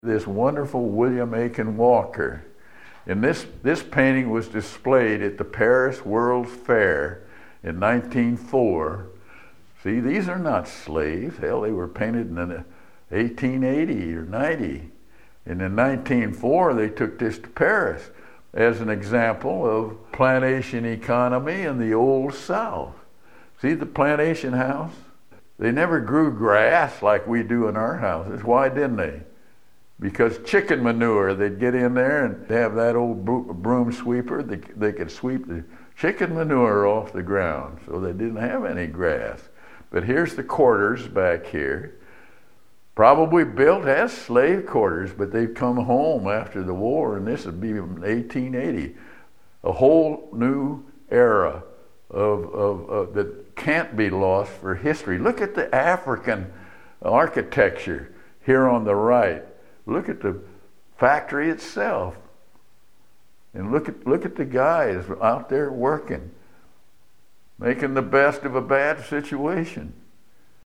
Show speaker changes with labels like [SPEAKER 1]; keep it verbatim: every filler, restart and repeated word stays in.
[SPEAKER 1] This wonderful William Aiken Walker. And this, this painting was displayed at the Paris World's Fair in nineteen oh four. See, these are not slaves. Hell, they were painted in eighteen eighty or ninety. And in nineteen oh four, they took this to Paris as an example of plantation economy in the Old South. See the plantation house? They never grew grass like we do in our houses. Why didn't they? Because chicken manure, they'd get in there and have that old broom sweeper. They, they could sweep the chicken manure off the ground, so they didn't have any grass. But here's the quarters back here. Probably built as slave quarters, but they've come home after the war, and this would be eighteen eighty. A whole new era of, of, of that can't be lost for history. Look at the African architecture here on the right. Look at the factory itself. And look at look at the guys out there working, making the best of a bad situation.